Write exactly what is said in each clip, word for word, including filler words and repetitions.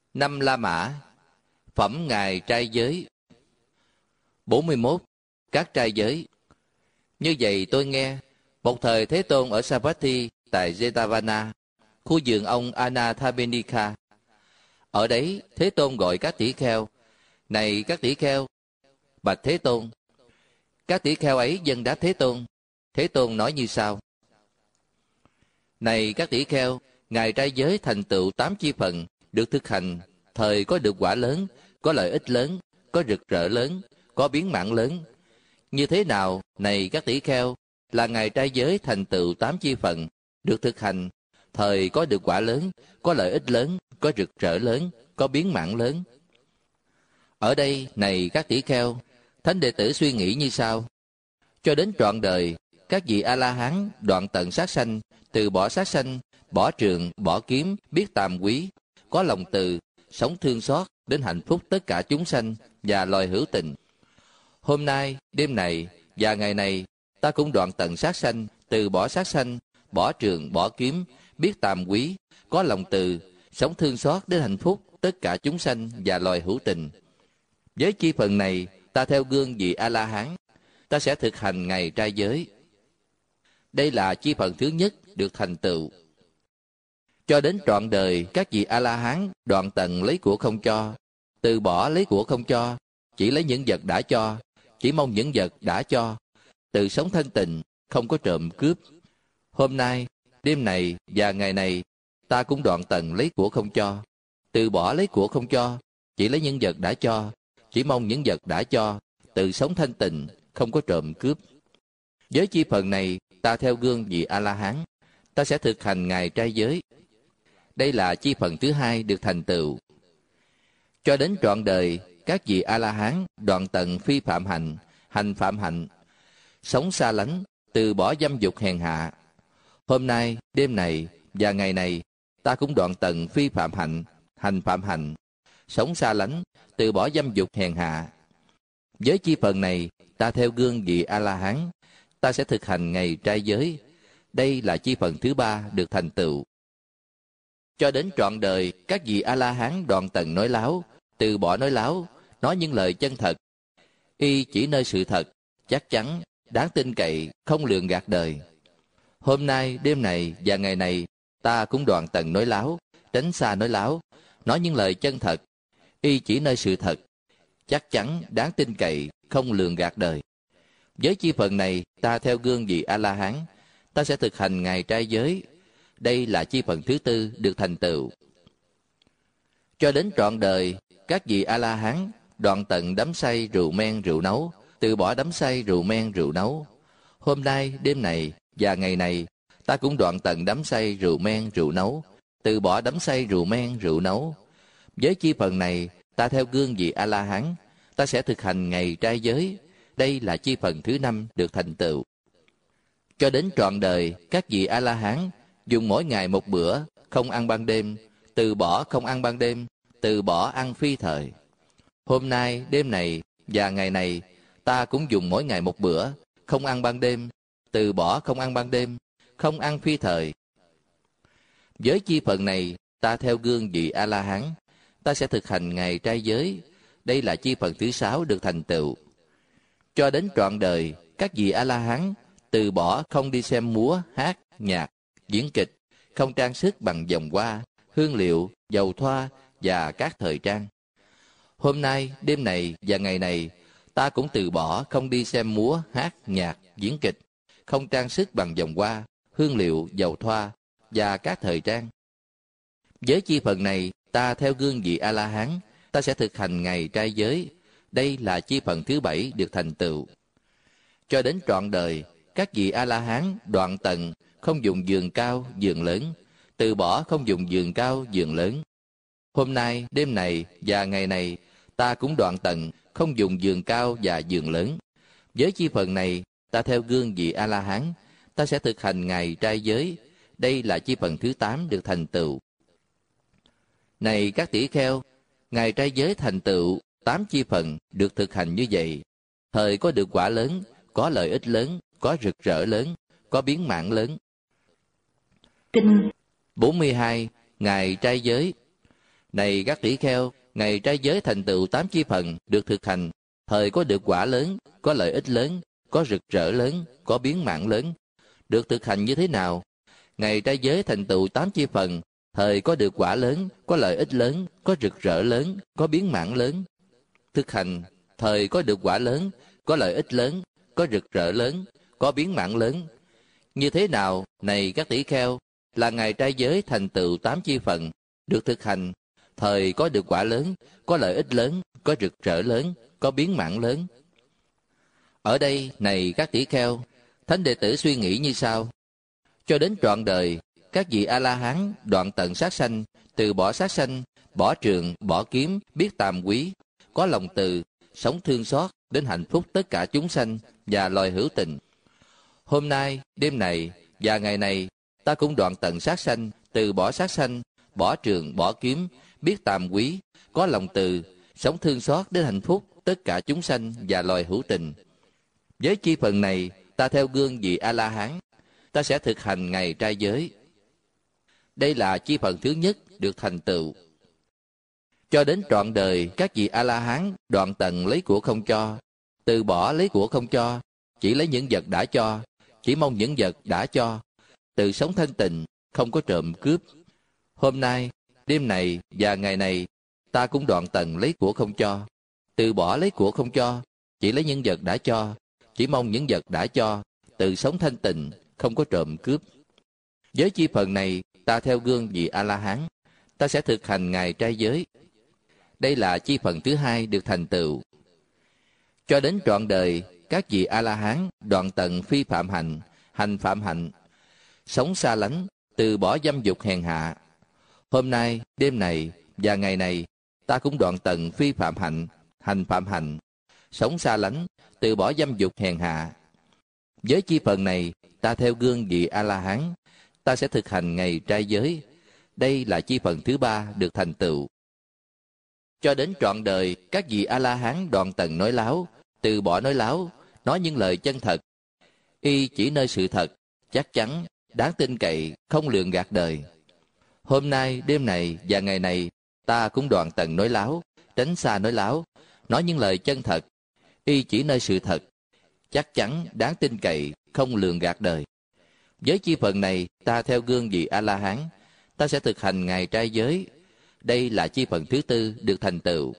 Năm La Mã. Phẩm Ngài Trai Giới. bốn mươi mốt. Các trai giới. Như vậy tôi nghe, một thời Thế Tôn ở Savatthi tại Jetavana, khu vườn ông Anathapindika. Ở đấy Thế Tôn gọi các tỷ kheo: Này các tỷ kheo, bạch Thế Tôn. Các tỷ kheo ấy dâng đáp Thế Tôn. Thế Tôn nói như sau: Này các tỷ kheo, Ngài trai giới thành tựu tám chi phần, được thực hành, thời có được quả lớn, có lợi ích lớn, có rực rỡ lớn, có biến mạng lớn. Như thế nào, này các tỷ kheo, là Ngài trai giới thành tựu tám chi phần, được thực hành, thời có được quả lớn, có lợi ích lớn, có rực rỡ lớn, có biến mạng lớn. Ở đây, này các tỷ kheo, thánh đệ tử suy nghĩ như sau: cho đến trọn đời, các vị A-la-hán đoạn tận sát sanh, từ bỏ sát sanh, bỏ trường, bỏ kiếm, biết tàm quý, có lòng từ, sống thương xót đến hạnh phúc tất cả chúng sanh và loài hữu tình. Hôm nay, đêm này và ngày này, ta cũng đoạn tận sát sanh, từ bỏ sát sanh, bỏ trường, bỏ kiếm, biết tàm quý, có lòng từ, sống thương xót đến hạnh phúc tất cả chúng sanh và loài hữu tình. Với chi phần này, ta theo gương vị A-la-hán, ta sẽ thực hành Ngài trai giới. Đây là chi phần thứ nhất được thành tựu. Cho đến trọn đời, các vị A-la-hán đoạn tận lấy của không cho, từ bỏ lấy của không cho, chỉ lấy những vật đã cho, chỉ mong những vật đã cho, tự sống thanh tịnh, không có trộm cướp. Hôm nay, đêm này và ngày này, ta cũng đoạn tận lấy của không cho, từ bỏ lấy của không cho, chỉ lấy những vật đã cho, chỉ mong những vật đã cho, tự sống thanh tịnh, không có trộm cướp. Với chi phần này, ta theo gương vị A-la-hán, ta sẽ thực hành Ngài trai giới. Đây là chi phần thứ hai được thành tựu. Cho đến trọn đời, các vị A-la-hán đoạn tận phi phạm hạnh, hành phạm hạnh, sống xa lánh, từ bỏ dâm dục hèn hạ. Hôm nay, đêm này và ngày này, ta cũng đoạn tận phi phạm hạnh, hành phạm hạnh, sống xa lánh, từ bỏ dâm dục hèn hạ. Với chi phần này, ta theo gương vị A-la-hán, ta sẽ thực hành Ngài trai giới. Đây là chi phần thứ ba được thành tựu. Cho đến trọn đời, các vị A-la-hán đoạn tận nói láo, từ bỏ nói láo, nói những lời chân thật, y chỉ nơi sự thật, chắc chắn, đáng tin cậy, không lường gạt đời. Hôm nay, đêm này và ngày này, ta cũng đoạn tận nói láo, tránh xa nói láo, nói những lời chân thật, y chỉ nơi sự thật, chắc chắn, đáng tin cậy, không lường gạt đời. Với chi phần này, ta theo gương vị A-la-hán, ta sẽ thực hành Ngài trai giới. Đây là chi phần thứ tư được thành tựu. Cho đến trọn đời, các vị A-la-hán đoạn tận đắm say rượu men rượu nấu, từ bỏ đắm say rượu men rượu nấu. Hôm nay, đêm này và ngày này, ta cũng đoạn tận đắm say rượu men rượu nấu, từ bỏ đắm say rượu men rượu nấu. Với chi phần này, ta theo gương vị A-la-hán, ta sẽ thực hành Ngài trai giới. Đây là chi phần thứ năm được thành tựu. Cho đến trọn đời, các vị A-la-hán dùng mỗi ngày một bữa, không ăn ban đêm, từ bỏ không ăn ban đêm, từ bỏ ăn phi thời. Hôm nay, đêm này và ngày này, ta cũng dùng mỗi ngày một bữa, không ăn ban đêm, từ bỏ không ăn ban đêm, không ăn phi thời. Với chi phần này, ta theo gương vị A-la-hán, ta sẽ thực hành Ngài trai giới. Đây là chi phần thứ sáu được thành tựu. Cho đến trọn đời, các vị A-la-hán từ bỏ không đi xem múa, hát, nhạc, diễn kịch, không trang sức bằng vòng hoa, hương liệu, dầu thoa và các thời trang. Hôm nay, đêm này và ngày này, ta cũng từ bỏ không đi xem múa, hát, nhạc, diễn kịch, không trang sức bằng vòng hoa, hương liệu, dầu thoa và các thời trang. Với chi phần này, ta theo gương vị A-la-hán, ta sẽ thực hành Ngài trai giới. Đây là chi phần thứ bảy được thành tựu. Cho đến trọn đời, các vị A-la-hán đoạn tận không dùng giường cao, giường lớn, từ bỏ không dùng giường cao, giường lớn. Hôm nay, đêm này và ngày này, ta cũng đoạn tận không dùng giường cao và giường lớn. Với chi phần này, ta theo gương vị A-la-hán, ta sẽ thực hành Ngài trai giới. Đây là chi phần thứ tám được thành tựu. Này các tỷ kheo, Ngài trai giới thành tựu tám chi phần được thực hành như vậy, thời có được quả lớn, có lợi ích lớn, có rực rỡ lớn, có biến mạng lớn. Kinh bốn mươi hai. Ngài trai giới. Này các tỷ kheo, ngày trai giới thành tựu tám chi phần được thực hành, thời có được quả lớn, có lợi ích lớn, có rực rỡ lớn, có biến mạng lớn. Được thực hành như thế nào? Ngày trai giới thành tựu tám chi phần, thời có được quả lớn, có lợi ích lớn, có rực rỡ lớn, có biến mạng lớn. Thực hành, thời có được quả lớn, có lợi ích lớn, có rực rỡ lớn, có biến mạng lớn. Như thế nào, này các tỷ kheo, là ngày trai giới thành tựu tám chi phần, được thực hành, thời có được quả lớn, có lợi ích lớn, có rực rỡ lớn, có biến mạng lớn. Ở đây, này các tỷ kheo, thánh đệ tử suy nghĩ như sau. Cho đến trọn đời, các vị A-la-hán đoạn tận sát sanh, từ bỏ sát sanh, bỏ trường, bỏ kiếm, biết tàm quý, có lòng từ, sống thương xót đến hạnh phúc tất cả chúng sanh và loài hữu tình. Hôm nay, đêm này và ngày này, ta cũng đoạn tận sát sanh, từ bỏ sát sanh, bỏ trường, bỏ kiếm, biết tàm quý, có lòng từ, sống thương xót đến hạnh phúc tất cả chúng sanh và loài hữu tình. Với chi phần này, ta theo gương vị A-la-hán, ta sẽ thực hành ngày trai giới. Đây là chi phần thứ nhất được thành tựu. Cho đến trọn đời, các vị A-la-hán đoạn tận lấy của không cho, từ bỏ lấy của không cho, chỉ lấy những vật đã cho, chỉ mong những vật đã cho, từ sống thanh tịnh, không có trộm cướp. Hôm nay, đêm này và ngày này, ta cũng đoạn tận lấy của không cho, từ bỏ lấy của không cho, chỉ lấy những vật đã cho, chỉ mong những vật đã cho, từ sống thanh tịnh, không có trộm cướp. Với chi phần này, ta theo gương vị A-la-hán, ta sẽ thực hành ngày trai giới. Đây là chi phần thứ hai được thành tựu. Cho đến trọn đời, các vị A-la-hán đoạn tận phi phạm hạnh, hành phạm hạnh, sống xa lánh, từ bỏ dâm dục hèn hạ. Hôm nay, đêm này và ngày này, ta cũng đoạn tận phi phạm hạnh, hành phạm hạnh, sống xa lánh, từ bỏ dâm dục hèn hạ. Với chi phần này, ta theo gương vị A-la-hán, ta sẽ thực hành ngày trai giới. Đây là chi phần thứ ba được thành tựu. Cho đến trọn đời, các vị A-la-hán đoạn tận nói láo, từ bỏ nói láo, nói những lời chân thật. Y chỉ nơi sự thật, chắc chắn, đáng tin cậy, không lường gạt đời. Hôm nay, đêm này và ngày này, ta cũng đoạn tận nói láo, tránh xa nói láo, nói những lời chân thật. Y chỉ nơi sự thật, chắc chắn, đáng tin cậy, không lường gạt đời. Với chi phần này, ta theo gương vị A-la-hán, ta sẽ thực hành ngày trai giới. Đây là chi phần thứ tư được thành tựu.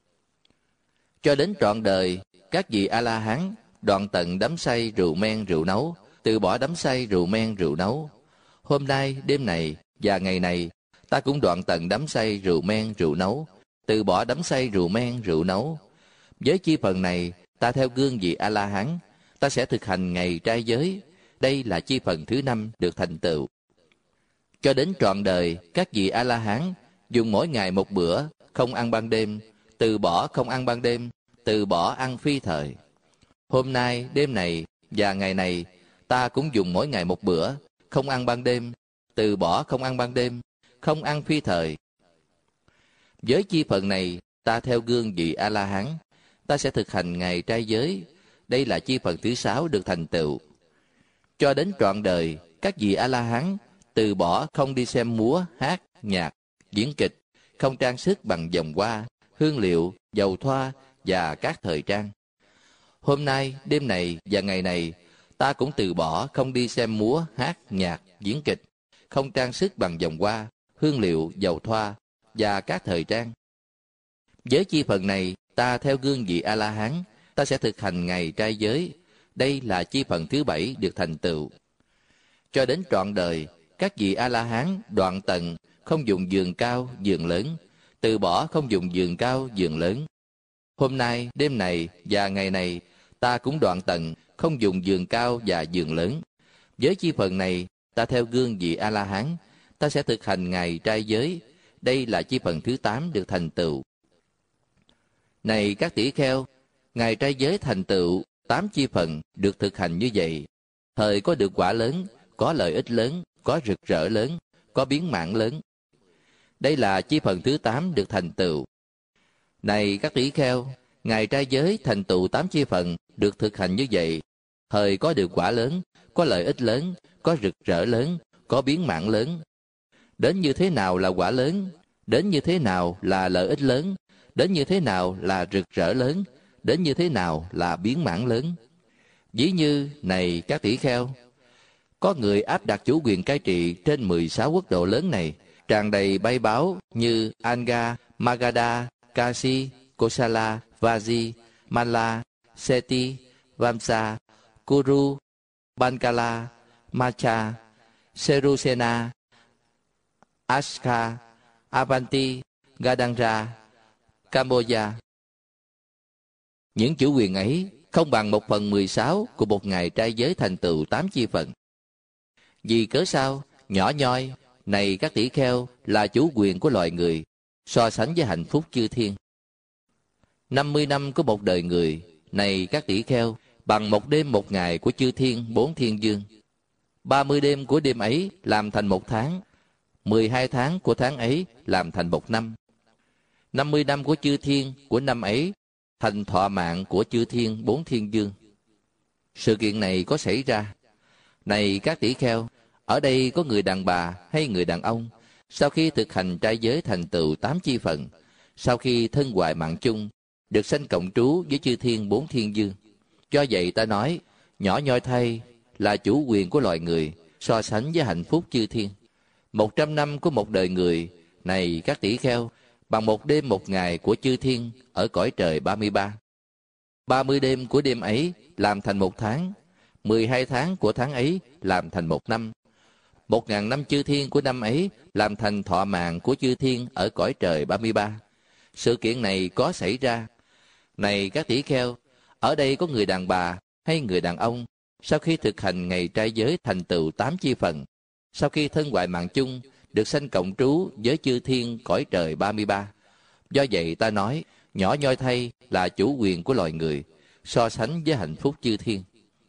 Cho đến trọn đời, các vị A-la-hán đoạn tận đắm say rượu men rượu nấu, từ bỏ đắm say rượu men rượu nấu. Hôm nay, đêm này và ngày này, ta cũng đoạn tận đắm say rượu men rượu nấu, từ bỏ đắm say rượu men rượu nấu. Với chi phần này, ta theo gương vị A-la-hán, ta sẽ thực hành ngày trai giới. Đây là chi phần thứ năm được thành tựu. Cho đến trọn đời, các vị A-la-hán dùng mỗi ngày một bữa, không ăn ban đêm, từ bỏ không ăn ban đêm, từ bỏ ăn phi thời. Hôm nay, đêm này và ngày này, ta cũng dùng mỗi ngày một bữa, không ăn ban đêm, từ bỏ không ăn ban đêm, không ăn phi thời. Với chi phần này, ta theo gương vị A-la-hán, ta sẽ thực hành ngày trai giới. Đây là chi phần thứ sáu được thành tựu. Cho đến trọn đời, các vị A-la-hán từ bỏ không đi xem múa, hát, nhạc, diễn kịch, không trang sức bằng vòng hoa, hương liệu, dầu thoa và các thời trang. Hôm nay, đêm này và ngày này, ta cũng từ bỏ không đi xem múa, hát, nhạc, diễn kịch, không trang sức bằng vòng hoa, hương liệu, dầu thoa và các thời trang. Với chi phần này, ta theo gương vị A-la-hán, ta sẽ thực hành ngày trai giới. Đây là chi phần thứ bảy được thành tựu. Cho đến trọn đời, các vị A-la-hán đoạn tận không dùng giường cao, giường lớn, từ bỏ không dùng giường cao, giường lớn. Hôm nay, đêm này và ngày này, ta cũng đoạn tận không dùng giường cao và giường lớn. Với chi phần này, ta theo gương vị A-la-hán, ta sẽ thực hành ngày trai giới. Đây là chi phần thứ tám được thành tựu. Này các tỷ kheo, ngày trai giới thành tựu tám chi phần được thực hành như vậy, thời có được quả lớn, có lợi ích lớn, có rực rỡ lớn, có biến mạng lớn. Đây là chi phần thứ tám được thành tựu. Này các tỷ kheo, ngày trai giới thành tựu tám chi phần được thực hành như vậy, thời có được quả lớn, có lợi ích lớn, có rực rỡ lớn, có biến mạng lớn. Đến như thế nào là quả lớn? đến như thế nào là lợi ích lớn, đến như thế nào là rực rỡ lớn, đến như thế nào là biến mãn lớn. Ví như, này các tỷ kheo, có người áp đặt chủ quyền cai trị trên mười sáu quốc độ lớn này, tràn đầy bay báo như Anga, Magadha, Kashi, Kosala, Vaji, Mala, Seti, Vamsa, Kuru, Bankala, Macha, Serusena, Ashka, Avanti, Gadanga, Cambodia. Những chủ quyền ấy không bằng một phần mười sáu của một ngày trai giới thành tựu tám chi phần. Vì cớ sao? Nhỏ nhoi, này các tỷ kheo, là chủ quyền của loài người, so sánh với hạnh phúc chư thiên. năm mươi năm của một đời người, này các tỷ kheo, bằng một đêm một ngày của chư thiên bốn thiên dương. ba mươi đêm của đêm ấy làm thành một tháng, mười hai tháng của tháng ấy làm thành một năm. năm mươi năm của chư thiên của năm ấy thành thọ mạng của chư thiên bốn thiên dương. Sự kiện này có xảy ra. Này các tỷ kheo, ở đây có người đàn bà hay người đàn ông, sau khi thực hành trai giới thành tựu tám chi phần, sau khi thân hoại mạng chung, được sanh cộng trú với chư thiên bốn thiên dương. Do vậy ta nói, nhỏ nhoi thay là chủ quyền của loài người, so sánh với hạnh phúc chư thiên. Một trăm năm của một đời người, này các tỷ kheo, bằng một đêm một ngày của chư thiên ở cõi trời ba mươi ba. ba mươi đêm của đêm ấy làm thành một tháng, mười hai tháng của tháng ấy làm thành một năm. Một ngàn năm chư thiên của năm ấy làm thành thọ mạng của chư thiên ở cõi trời ba mươi ba. Sự kiện này có xảy ra. Này các tỷ kheo, ở đây có người đàn bà hay người đàn ông, sau khi thực hành ngày trai giới thành tựu tám chi phần, sau khi thân hoại mạng chung, được sanh cộng trú với chư thiên cõi trời ba mươi ba. Do vậy ta nói, nhỏ nhoi thay là chủ quyền của loài người, so sánh với hạnh phúc chư thiên.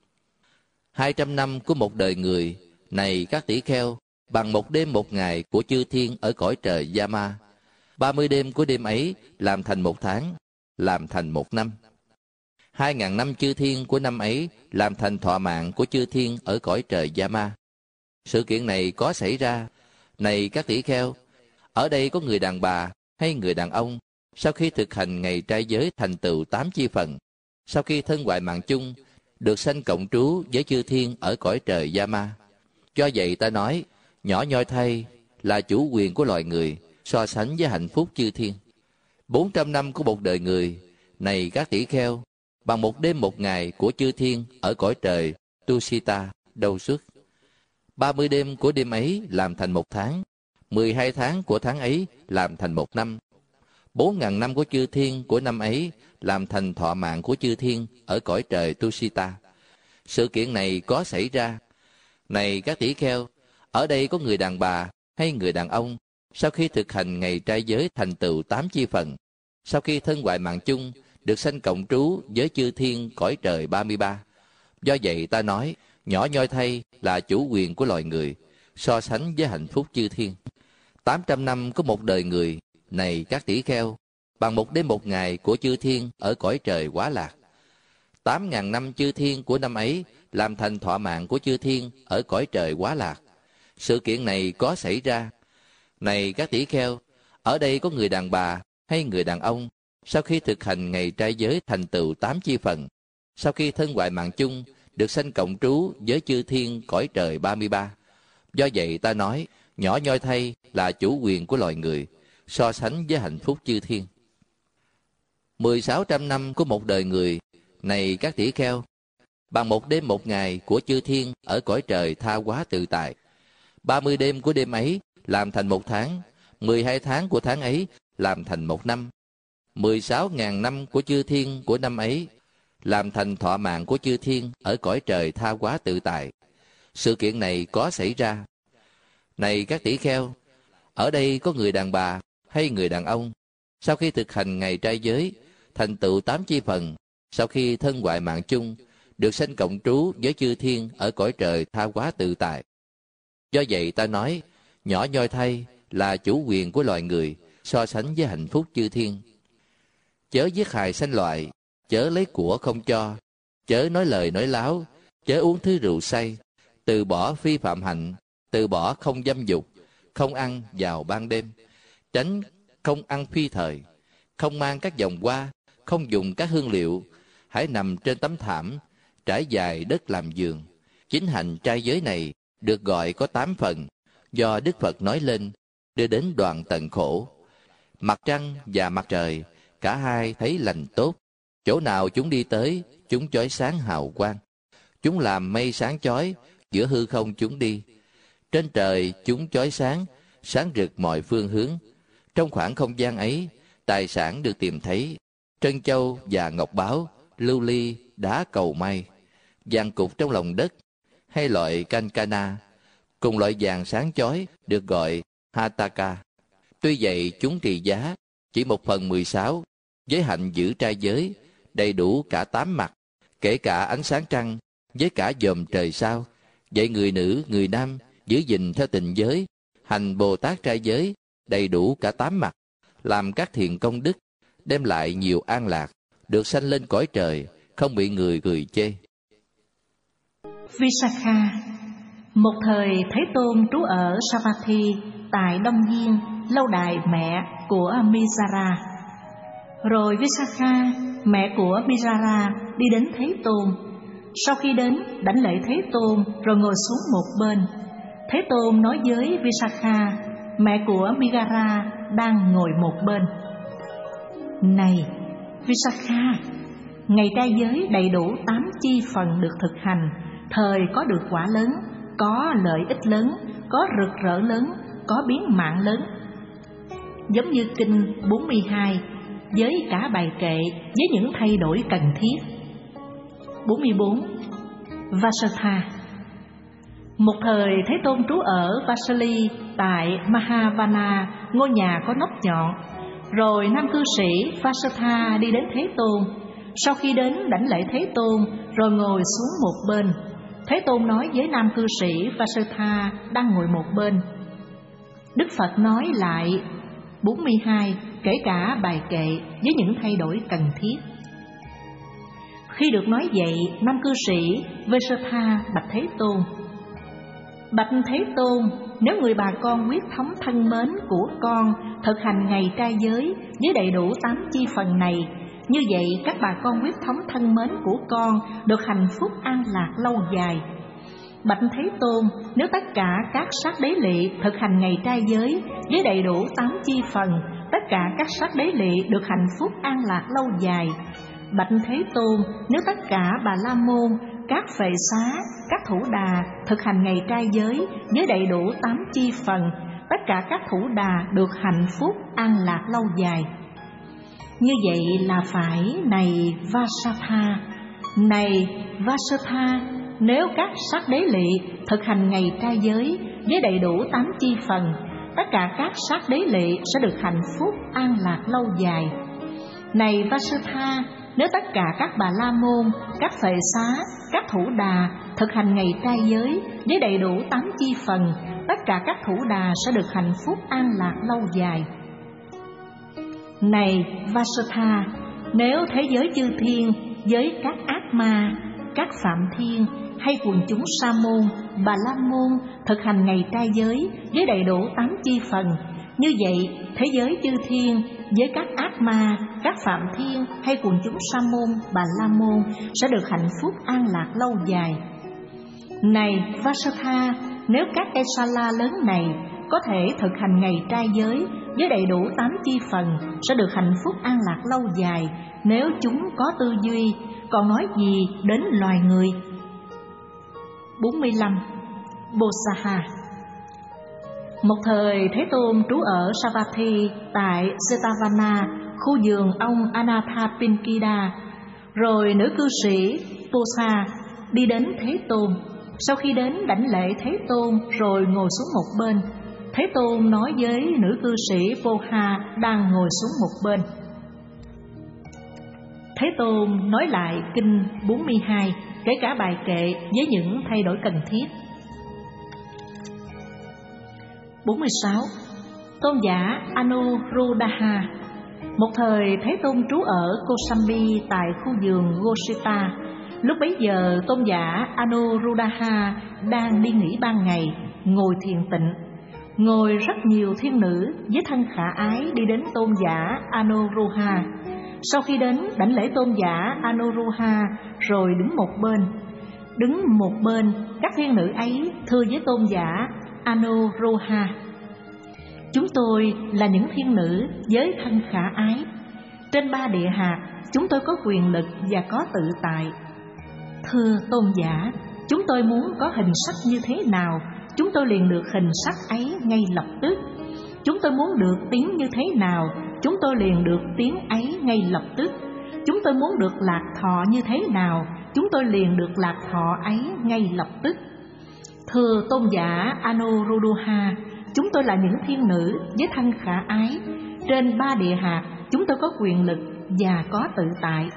Hai trăm năm của một đời người, này các tỷ kheo, bằng một đêm một ngày của chư thiên ở cõi trời Yama. Ba mươi đêm của đêm ấy làm thành một tháng, làm thành một năm. Hai ngàn năm chư thiên của năm ấy làm thành thọ mạng của chư thiên ở cõi trời Yama. Sự kiện này có xảy ra. Này các tỷ kheo, ở đây có người đàn bà hay người đàn ông, sau khi thực hành ngày trai giới thành tựu tám chi phần, sau khi thân hoại mạng chung, được sanh cộng trú với chư thiên ở cõi trời Yama. Do vậy ta nói, nhỏ nhoi thay là chủ quyền của loài người, so sánh với hạnh phúc chư thiên. Bốn trăm năm của một đời người, này các tỷ kheo, bằng một đêm một ngày của chư thiên ở cõi trời Tusita, đâu xuất. Ba mươi đêm của đêm ấy làm thành một tháng, mười hai tháng của tháng ấy làm thành một năm. Bốn ngàn năm của chư thiên của năm ấy làm thành thọ mạng của chư thiên ở cõi trời Tusita. Sự kiện này có xảy ra. Này các tỷ kheo, ở đây có người đàn bà hay người đàn ông, sau khi thực hành ngày trai giới thành tựu tám chi phần, sau khi thân hoại mạng chung, được sanh cộng trú với chư thiên cõi trời ba mươi ba. Do vậy ta nói, nhỏ nhoi thay là chủ quyền của loài người, so sánh với hạnh phúc chư thiên. Tám trăm năm của một đời người, này các tỷ kheo, bằng một đêm một ngày của chư thiên ở cõi trời Quá Lạc. Tám ngàn năm chư thiên của năm ấy làm thành thọ mạng của chư thiên ở cõi trời Quá Lạc. Sự kiện này có xảy ra. Này các tỷ kheo, ở đây có người đàn bà hay người đàn ông, sau khi thực hành ngày trai giới thành tựu tám chi phần, sau khi thân hoại mạng chung, được sanh cộng trú với chư thiên cõi trời ba mươi ba. Do vậy ta nói, nhỏ nhoi thay là chủ quyền của loài người, so sánh với hạnh phúc chư thiên. Mười sáu trăm năm của một đời người, này các tỷ kheo, bằng một đêm một ngày của chư thiên ở cõi trời Tha Hóa Tự Tại. Ba mươi đêm của đêm ấy làm thành một tháng, mười hai tháng của tháng ấy làm thành một năm. Mười sáu ngàn năm của chư thiên của năm ấy làm thành thọ mạng của chư thiên ở cõi trời Tha Hóa Tự Tại. Sự kiện này có xảy ra. Này các tỷ kheo, ở đây có người đàn bà hay người đàn ông, sau khi thực hành ngày trai giới, thành tựu tám chi phần, sau khi thân hoại mạng chung, được sanh cộng trú với chư thiên ở cõi trời Tha Hóa Tự Tại. Do vậy ta nói, nhỏ nhoi thay là chủ quyền của loài người, so sánh với hạnh phúc chư thiên. Chớ giết hại sanh loại, chớ lấy của không cho, chớ nói lời nói láo, chớ uống thứ rượu say, từ bỏ phi phạm hạnh, từ bỏ không dâm dục, không ăn vào ban đêm, tránh không ăn phi thời, không mang các vòng hoa, không dùng các hương liệu. Hãy nằm trên tấm thảm, trải dài đất làm giường. Chính hành trai giới này được gọi có tám phần, do Đức Phật nói lên, đưa đến đoạn tận khổ. Mặt trăng và mặt trời, cả hai thấy lành tốt. Chỗ nào chúng đi tới, chúng chói sáng hào quang. Chúng làm mây sáng chói, giữa hư không chúng đi. Trên trời chúng chói sáng, sáng rực mọi phương hướng. Trong khoảng không gian ấy, tài sản được tìm thấy, trân châu và ngọc báu, lưu ly, đá cầu may, vàng cục trong lòng đất, hay loại kankana, cùng loại vàng sáng chói được gọi hataka. Tuy vậy chúng trị giá chỉ một phần mười sáu, với hạnh giữ trai giới, đầy đủ cả tám mặt, kể cả ánh sáng trăng, với cả dòm trời sao. Vậy người nữ, người nam giữ gìn theo tình giới, hành Bồ Tát trai giới, đầy đủ cả tám mặt, làm các thiện công đức, đem lại nhiều an lạc, được sanh lên cõi trời, không bị người cười chê. Visakha. Một thời Thế Tôn trú ở Savatthi tại Đông Diên, lâu đài mẹ của Mizara. Rồi Visakha, mẹ của Mizara, đi đến Thế Tôn. Sau khi đến, đảnh lễ Thế Tôn rồi ngồi xuống một bên. Thế Tôn nói với Visakha, mẹ của Migara, đang ngồi một bên: Này Visakha, ngày trai giới đầy đủ tám chi phần được thực hành, thời có được quả lớn, có lợi ích lớn, có rực rỡ lớn, có biến mạng lớn. Giống như kinh bốn mươi hai, với cả bài kệ, với những thay đổi cần thiết. bốn mươi bốn. Vasatha. Một thời Thế Tôn trú ở Vasali tại Mahavana, ngôi nhà có nóc nhọn. Rồi nam cư sĩ Vasatha đi đến Thế Tôn. Sau khi đến, đảnh lễ Thế Tôn rồi ngồi xuống một bên. Thế Tôn nói với nam cư sĩ Vasatha đang ngồi một bên. Đức Phật nói lại bốn mươi hai, kể cả bài kệ với những thay đổi cần thiết. Khi được nói vậy, nam cư sĩ Vasatha bạch Thế Tôn: Bạch Thế Tôn, nếu người bà con quyết thống thân mến của con thực hành ngày trai giới với đầy đủ tám chi phần này, như vậy các bà con quyết thống thân mến của con được hạnh phúc an lạc lâu dài. Bạch Thế Tôn, nếu tất cả các sắc đế lỵ thực hành ngày trai giới với đầy đủ tám chi phần, tất cả các sắc đế lỵ được hạnh phúc an lạc lâu dài. Bạch Thế Tôn, nếu tất cả bà la môn, các phệ xá, các thủ đà thực hành ngày trai giới với đầy đủ tám chi phần, tất cả các thủ đà được hạnh phúc an lạc lâu dài. Như vậy là phải, này Vasatha. Này Vasatha, nếu các sắc đế lỵ thực hành ngày trai giới với đầy đủ tám chi phần, tất cả các sắc đế lỵ sẽ được hạnh phúc an lạc lâu dài. Này Vasatha, nếu tất cả các bà la môn, các phệ xá, các thủ đà thực hành ngày trai giới với đầy đủ tám chi phần, tất cả các thủ đà sẽ được hạnh phúc an lạc lâu dài. Này Vasatha, nếu thế giới chư thiên với các ác ma, các phạm thiên hay quần chúng sa môn, bà la môn thực hành ngày trai giới với đầy đủ tám chi phần, như vậy thế giới chư thiên với các ác ma, các phạm thiên hay quần chúng sa môn, bà la môn sẽ được hạnh phúc an lạc lâu dài. Này Vasatha, nếu các Esala lớn này có thể thực hành ngày trai giới với đầy đủ tám chi phần, sẽ được hạnh phúc an lạc lâu dài nếu chúng có tư duy, còn nói gì đến loài người. bốn mươi lăm. Bosaha. Một thời Thế Tôn trú ở Savatthi tại Jetavana, khu vườn ông Anathapindika. Rồi nữ cư sĩ Bosa đi đến Thế Tôn. Sau khi đến, đảnh lễ Thế Tôn rồi ngồi xuống một bên. Thế Tôn nói với nữ cư sĩ Boha đang ngồi xuống một bên. Thế Tôn nói lại kinh bốn mươi hai, kể cả bài kệ với những thay đổi cần thiết. bốn mươi sáu. Tôn giả Anuruddha. Một thời Thế Tôn trú ở Kosambi tại khu vườn Gosita. Lúc bấy giờ tôn giả Anuruddha đang đi nghỉ ban ngày, ngồi thiền tịnh. ngồi rất nhiều thiên nữ với thân khả ái đi đến tôn giả Anuruddha. Sau khi đến đảnh lễ tôn giả Anuruddha rồi đứng một bên. Đứng một bên, các thiên nữ ấy thưa với tôn giả Anuruddha: chúng tôi là những thiên nữ với thân khả ái. Trên ba địa hạt, chúng tôi có quyền lực và có tự tại. Thưa tôn giả, chúng tôi muốn có hình sắc như thế nào, chúng tôi liền được hình sắc ấy ngay lập tức. Chúng tôi muốn được tiếng như thế nào, chúng tôi liền được tiếng ấy ngay lập tức. Chúng tôi muốn được lạc thọ như thế nào, chúng tôi liền được lạc thọ ấy ngay lập tức. Thưa tôn giả Anuruddha, chúng tôi là những thiên nữ với thân khả ái. Trên ba địa hạt, chúng tôi có quyền lực và có tự tại.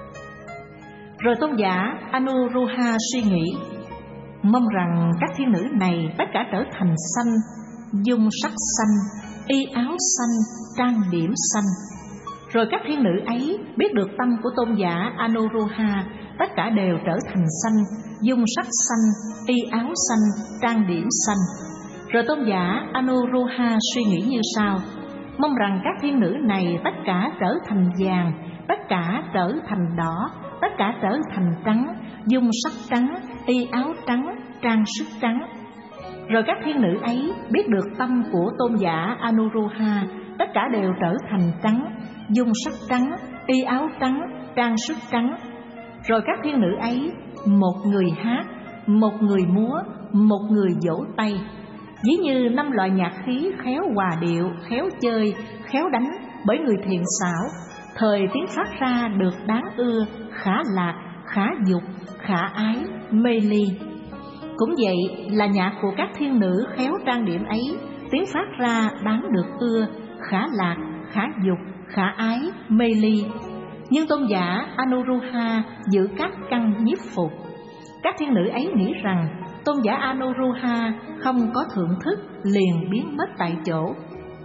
Rồi tôn giả Anuruddha suy nghĩ: mong rằng các thiên nữ này tất cả trở thành xanh, dung sắc xanh, y áo xanh, trang điểm xanh. Rồi các thiên nữ ấy biết được tâm của tôn giả Anuruddha, tất cả đều trở thành xanh, dung sắc xanh, y áo xanh, trang điểm xanh. Rồi tôn giả Anuruddha suy nghĩ như sau: mong rằng các thiên nữ này tất cả trở thành vàng, tất cả trở thành đỏ, tất cả trở thành trắng, dung sắc trắng, y áo trắng, trang sức trắng. Rồi các thiên nữ ấy biết được tâm của tôn giả Anuruddha, tất cả đều trở thành trắng, dung sắc trắng, y áo trắng, trang sức trắng. Rồi các thiên nữ ấy, một người hát, một người múa, một người vỗ tay, ví như năm loại nhạc khí khéo hòa điệu, khéo chơi, khéo đánh bởi người thiện xảo. Thời tiếng phát ra được đáng ưa, khả lạc, khả dục, khả ái, mê ly. Cũng vậy là nhạc của các thiên nữ khéo trang điểm ấy, tiếng phát ra đáng được ưa, khả lạc, khả dục, khả ái, mê ly. Nhưng tôn giả Anuruddha giữ các căn nhiếp phục. Các thiên nữ ấy nghĩ rằng tôn giả Anuruddha không có thưởng thức, liền biến mất tại chỗ.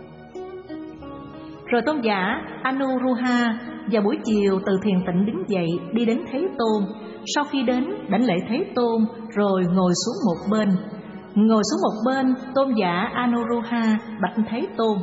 Rồi tôn giả Anuruddha vào buổi chiều từ thiền tịnh đứng dậy đi đến Thế Tôn. Sau khi đến đảnh lễ Thế Tôn rồi ngồi xuống một bên. Ngồi xuống một bên, tôn giả Anuruddha bạch Thế Tôn: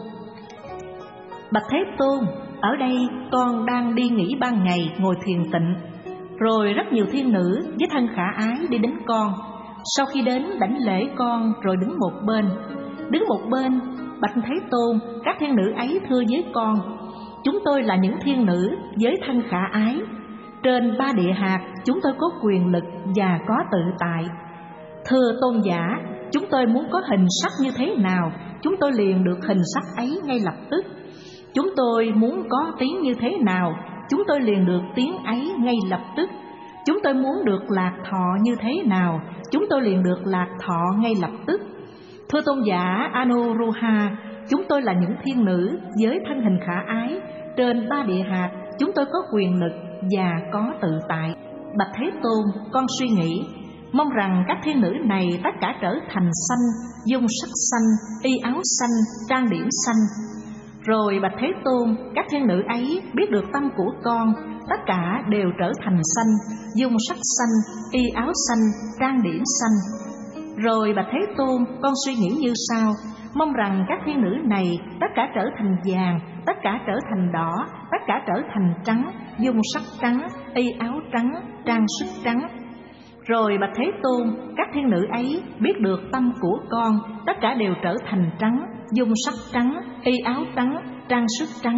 bạch Thế Tôn, ở đây con đang đi nghỉ ban ngày ngồi thiền tịnh. Rồi rất nhiều thiên nữ với thân khả ái đi đến con. Sau khi đến đảnh lễ con rồi đứng một bên. Đứng một bên, bạch Thế Tôn, các thiên nữ ấy thưa với con: chúng tôi là những thiên nữ với thân khả ái. Trên ba địa hạt, chúng tôi có quyền lực và có tự tại. Thưa tôn giả, chúng tôi muốn có hình sắc như thế nào, chúng tôi liền được hình sắc ấy ngay lập tức. Chúng tôi muốn có tiếng như thế nào, chúng tôi liền được tiếng ấy ngay lập tức. Chúng tôi muốn được lạc thọ như thế nào, chúng tôi liền được lạc thọ ngay lập tức. Thưa tôn giả Anuruddha, chúng tôi là những thiên nữ với thân hình khả ái. Trên ba địa hạt, chúng tôi có quyền lực và có tự tại. Bạch Thế Tôn, con suy nghĩ, mong rằng các thiên nữ này tất cả trở thành xanh, dung sắc xanh, y áo xanh, trang điểm xanh. Rồi bạch Thế Tôn, các thiên nữ ấy biết được tâm của con, tất cả đều trở thành xanh, dung sắc xanh, y áo xanh, trang điểm xanh. Rồi bạch Thế Tôn, con suy nghĩ như sau: mong rằng các thiên nữ này tất cả trở thành vàng, tất cả trở thành đỏ, tất cả trở thành trắng, dung sắc trắng, y áo trắng, trang sức trắng. Rồi bạch Thế Tôn, các thiên nữ ấy biết được tâm của con, tất cả đều trở thành trắng, dung sắc trắng, y áo trắng, trang sức trắng.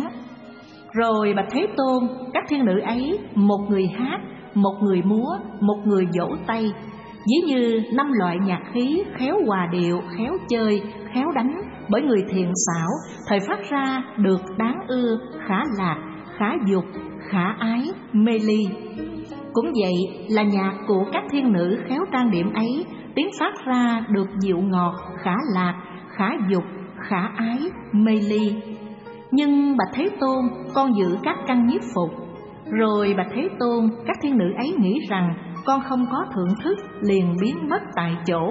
Rồi bạch Thế Tôn, các thiên nữ ấy, một người hát, một người múa, một người vỗ tay, ví như năm loại nhạc khí khéo hòa điệu, khéo chơi, khéo đánh bởi người thiện xảo. Thời phát ra được đáng ưa, khả lạc, khả dục, khả ái, mê ly. Cũng vậy là nhạc của các thiên nữ khéo trang điểm ấy, tiếng phát ra được dịu ngọt, khả lạc, khả dục, khả ái, mê ly. Nhưng bạch Thế Tôn, con giữ các căn nhiếp phục. Rồi bạch Thế Tôn, các thiên nữ ấy nghĩ rằng con không có thưởng thức, liền biến mất tại chỗ.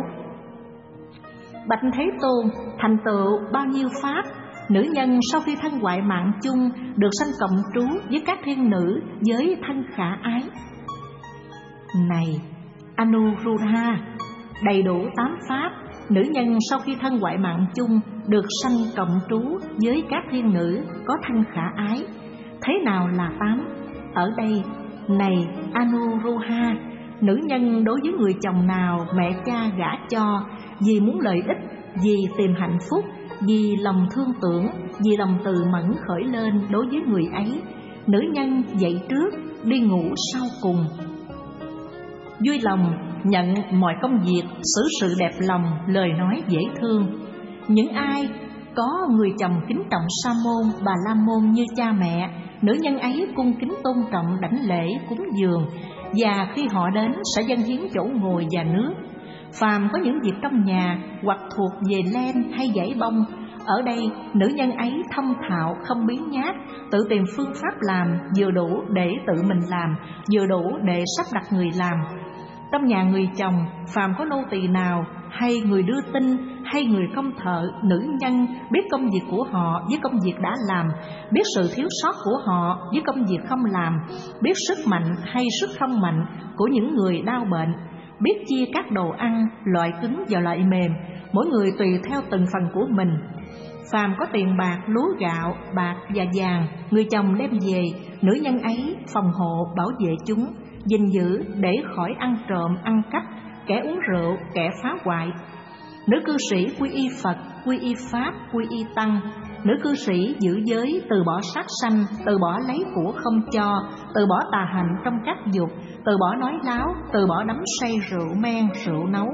Bạch Thế Tôn, thành tựu bao nhiêu pháp, nữ nhân sau khi thân ngoại mạng chung được sanh cộng trú với các thiên nữ với thân khả ái. Này Anuruddha, đầy đủ tám pháp nữ nhân sau khi thân ngoại mạng chung được sanh cộng trú với các thiên nữ có thân khả ái. Thế nào là tám? Ở đây, này Anuruddha, nữ nhân đối với người chồng nào mẹ cha gả cho vì muốn lợi ích, vì tìm hạnh phúc, vì lòng thương tưởng, vì lòng từ mẫn khởi lên đối với người ấy, nữ nhân dậy trước, đi ngủ sau cùng. Vui lòng nhận mọi công việc, xử sự đẹp lòng, lời nói dễ thương. Những ai có người chồng kính trọng sa môn, bà la môn như cha mẹ, nữ nhân ấy cung kính tôn trọng, đảnh lễ, cúng dường, và khi họ đến sẽ dâng hiến chỗ ngồi và nước. Phàm có những việc trong nhà hoặc thuộc về len hay dãy bông, ở đây nữ nhân ấy thông thạo, không biếng nhác, tự tìm phương pháp làm, vừa đủ để tự mình làm, vừa đủ để sắp đặt người làm. Trong nhà người chồng, phàm có nô tỳ nào hay người đưa tin hay người công thợ, nữ nhân biết công việc của họ với công việc đã làm, biết sự thiếu sót của họ với công việc không làm, biết sức mạnh hay sức không mạnh của những người đau bệnh, biết chia các đồ ăn, loại cứng và loại mềm, mỗi người tùy theo từng phần của mình. Phàm có tiền bạc, lúa gạo, bạc và vàng, người chồng đem về, nữ nhân ấy phòng hộ bảo vệ chúng, gìn giữ để khỏi ăn trộm, ăn cắp, kẻ uống rượu, kẻ phá hoại. Nữ cư sĩ quy y Phật, quy y Pháp, quy y Tăng. Nữ cư sĩ giữ giới, từ bỏ sát sanh, từ bỏ lấy của không cho, từ bỏ tà hạnh trong các dục, từ bỏ nói láo, từ bỏ đắm say rượu men, rượu nấu.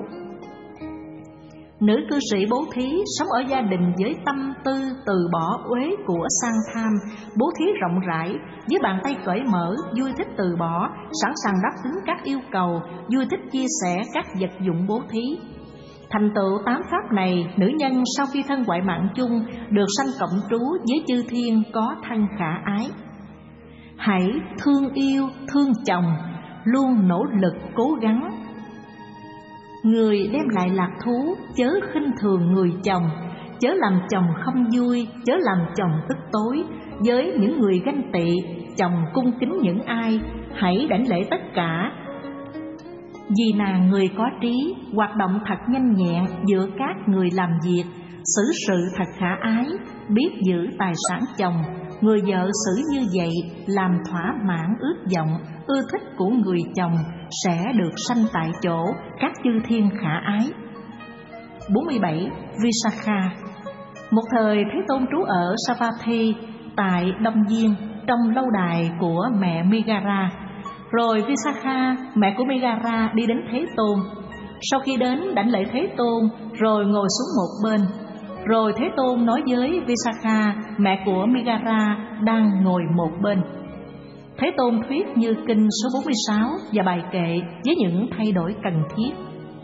Nữ cư sĩ bố thí, sống ở gia đình với tâm tư từ bỏ uế của sang tham, bố thí rộng rãi, với bàn tay cởi mở, vui thích từ bỏ, sẵn sàng đáp ứng các yêu cầu, vui thích chia sẻ các vật dụng bố thí. Thành tựu tám pháp này, nữ nhân sau khi thân ngoại mạng chung được sanh cộng trú với chư thiên có thân khả ái. Hãy thương yêu, thương chồng, luôn nỗ lực cố gắng. Người đem lại lạc thú, chớ khinh thường người chồng, chớ làm chồng không vui, chớ làm chồng tức tối. Với những người ganh tị, chồng cung kính những ai, hãy đảnh lễ tất cả. Vì nàng người có trí, hoạt động thật nhanh nhẹn giữa các người làm việc, xử sự thật khả ái, biết giữ tài sản chồng. Người vợ xử như vậy làm thỏa mãn ước vọng, ưa thích của người chồng, sẽ được sanh tại chỗ các chư thiên khả ái. bốn mươi bảy. Visakha. Một thời Thế Tôn trú ở Savatthi tại Đông Diên, trong lâu đài của mẹ Megara. Rồi Visakha, mẹ của Megara, đi đến Thế Tôn. Sau khi đến đảnh lễ Thế Tôn, rồi ngồi xuống một bên. Rồi Thế Tôn nói với Visakha, mẹ của Megara, đang ngồi một bên. Thế Tôn thuyết như kinh số bốn mươi sáu và bài kệ với những thay đổi cần thiết.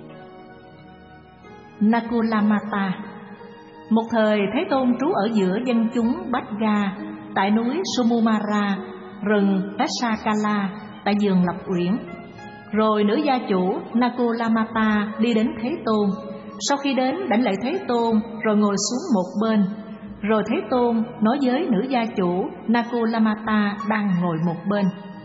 Nakulamata. Một thời Thế Tôn trú ở giữa dân chúng Bhatga, tại núi Sumumara, rừng Tasakala, tại vườn Lập Uyển. Rồi nữ gia chủ Nakulamata đi đến Thế Tôn. Sau khi đến đảnh lễ Thế Tôn, rồi ngồi xuống một bên. Rồi Thế Tôn nói với nữ gia chủ Nakulamata đang ngồi một bên.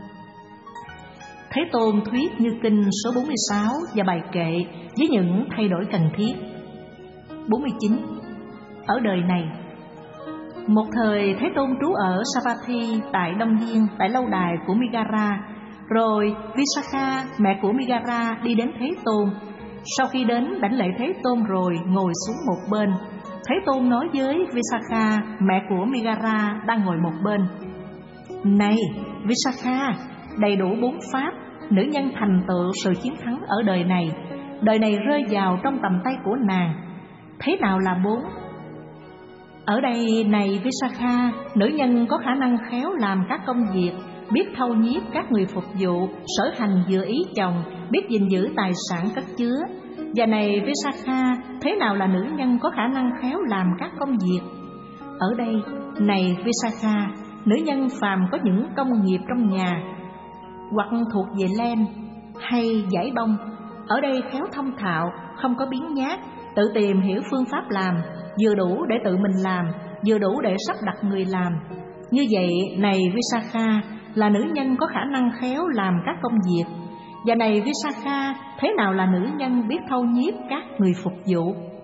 Thế Tôn thuyết như kinh số bốn mươi sáu và bài kệ với những thay đổi cần thiết. bốn mươi chín. Ở đời này, một thời Thế Tôn trú ở Savatthi tại Đông Diên, tại lâu đài của Megara. Rồi Visakha, mẹ của Megara, đi đến Thế Tôn. Sau khi đến đảnh lễ Thế Tôn rồi ngồi xuống một bên. Thế Tôn nói với Visakha, mẹ của Megara đang ngồi một bên. Này Visakha, đầy đủ bốn pháp, nữ nhân thành tựu sự chiến thắng ở đời này. Đời này rơi vào trong tầm tay của nàng. Thế nào là bốn? Ở đây này Visakha, nữ nhân có khả năng khéo làm các công việc, biết thâu nhiếp các người phục vụ, sở hành vừa ý chồng, biết gìn giữ tài sản cất chứa. Và này Visakha, thế nào là nữ nhân có khả năng khéo làm các công việc? Ở đây này Visakha, nữ nhân phàm có những công nghiệp trong nhà, hoặc thuộc về len hay giải bông, ở đây khéo thông thạo, không có biếng nhác, tự tìm hiểu phương pháp làm, vừa đủ để tự mình làm, vừa đủ để sắp đặt người làm. Như vậy này Visakha, là nữ nhân có khả năng khéo làm các công việc. Và này Visakha, thế nào là nữ nhân biết thâu nhiếp các người phục vụ?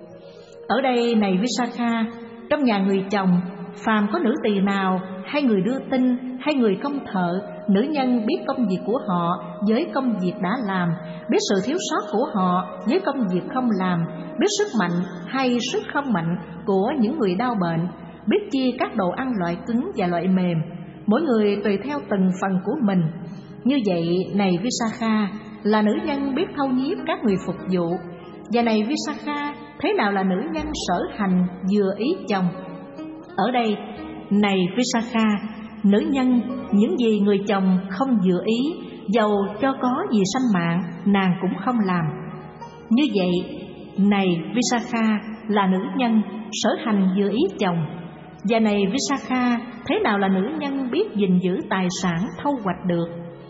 Ở đây này Visakha, trong nhà người chồng, phàm có nữ tỳ nào hay người đưa tin hay người công thợ, nữ nhân biết công việc của họ với công việc đã làm, biết sự thiếu sót của họ với công việc không làm, biết sức mạnh hay sức không mạnh của những người đau bệnh, biết chia các đồ ăn loại cứng và loại mềm, mỗi người tùy theo từng phần của mình. Như vậy này Visakha, là nữ nhân biết thâu nhiếp các người phục vụ. Và này Visakha, thế nào là nữ nhân sở hành vừa ý chồng? Ở đây này Visakha, nữ nhân những gì người chồng không vừa ý, dầu cho có gì sanh mạng, nàng cũng không làm. Như vậy này Visakha, là nữ nhân sở hành vừa ý chồng. Và này Visakha, thế nào là nữ nhân biết gìn giữ tài sản thâu hoạch được?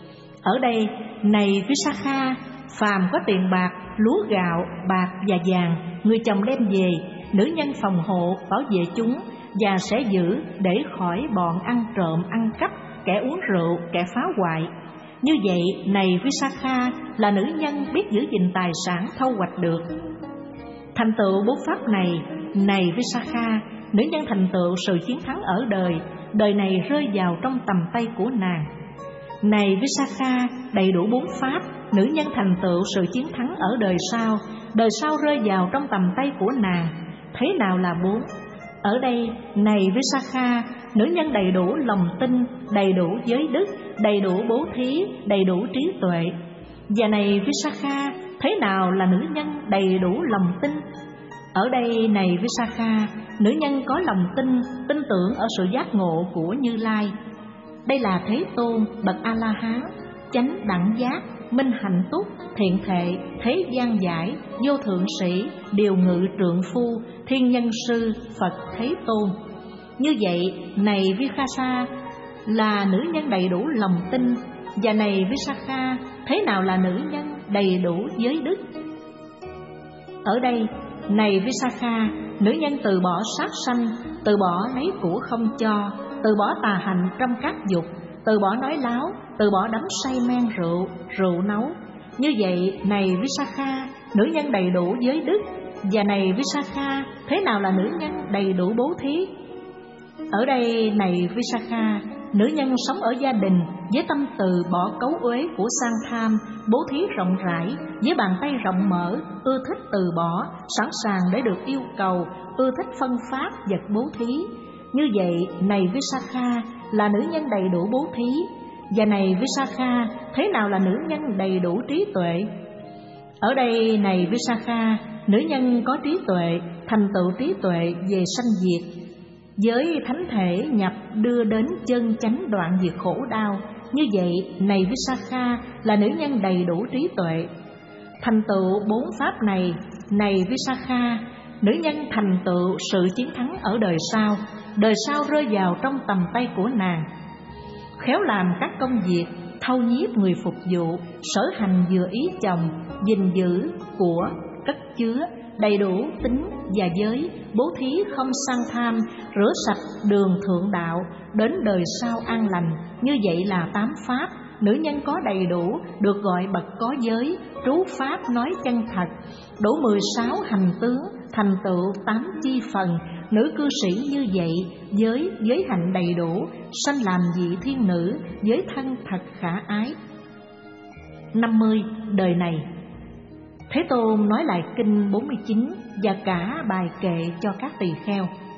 Ở đây này Visakha, phàm có tiền bạc, lúa gạo, bạc và vàng, người chồng đem về, nữ nhân phòng hộ bảo vệ chúng và sẽ giữ để khỏi bọn ăn trộm, ăn cắp, kẻ uống rượu, kẻ phá hoại. Như vậy này Visakha, là nữ nhân biết giữ gìn tài sản thâu hoạch được. Thành tựu bốn pháp này này Visakha, nữ nhân thành tựu sự chiến thắng ở đời, đời này rơi vào trong tầm tay của nàng. Này Visakha, đầy đủ bốn pháp, nữ nhân thành tựu sự chiến thắng ở đời sau, đời sau rơi vào trong tầm tay của nàng. Thế nào là bốn? Ở đây này Visakha, nữ nhân đầy đủ lòng tin, đầy đủ giới đức, đầy đủ bố thí, đầy đủ trí tuệ. Và này Visakha, thế nào là nữ nhân đầy đủ lòng tin? Ở đây này Visakha, nữ nhân có lòng tin, tin tưởng ở sự giác ngộ của Như Lai. Đây là Thế Tôn bậc A-la-hán, chánh đẳng giác, minh hạnh túc, thiện thệ, thế gian giải, vô thượng sĩ, điều ngự trượng phu, thiên nhân sư, Phật Thế Tôn. Như vậy này Visakha, là nữ nhân đầy đủ lòng tin. Và này Visakha, thế nào là nữ nhân đầy đủ giới đức? Ở đây này Visakha, nữ nhân từ bỏ sát sanh, từ bỏ lấy của không cho, từ bỏ tà hành trong các dục, từ bỏ nói láo, từ bỏ đắm say men rượu, rượu nấu. Như vậy này Visakha, nữ nhân đầy đủ giới đức. Và này Visakha, thế nào là nữ nhân đầy đủ bố thí? Ở đây này Visakha, nữ nhân sống ở gia đình với tâm từ bỏ cấu uế của sang tham, bố thí rộng rãi, với bàn tay rộng mở, ưa thích từ bỏ, sẵn sàng để được yêu cầu, ưa thích phân phát vật bố thí. Như vậy này Visakha, là nữ nhân đầy đủ bố thí. Và này Visakha, thế nào là nữ nhân đầy đủ trí tuệ? Ở đây này Visakha, nữ nhân có trí tuệ, thành tựu trí tuệ về sanh diệt, với thánh thể nhập đưa đến chân chánh đoạn diệt khổ đau. Như vậy này Visakha, là nữ nhân đầy đủ trí tuệ. Thành tựu bốn pháp này này Visakha, nữ nhân thành tựu sự chiến thắng ở đời sau, đời sau rơi vào trong tầm tay của nàng. Khéo làm các công việc, thâu nhiếp người phục vụ, sở hành vừa ý chồng, gìn giữ của, cất chứa, đầy đủ tính và giới, bố thí không sang tham, rửa sạch đường thượng đạo, đến đời sau an lành. Như vậy là tám pháp, nữ nhân có đầy đủ, được gọi bậc có giới, trú pháp nói chân thật, đủ mười sáu hành tướng, thành tựu tám chi phần. Nữ cư sĩ như vậy, giới giới hạnh đầy đủ, sanh làm vị thiên nữ, giới thân thật khả ái. năm mươi. Đời này. Thế Tôn nói lại kinh bốn mươi chín và cả bài kệ cho các tỳ kheo.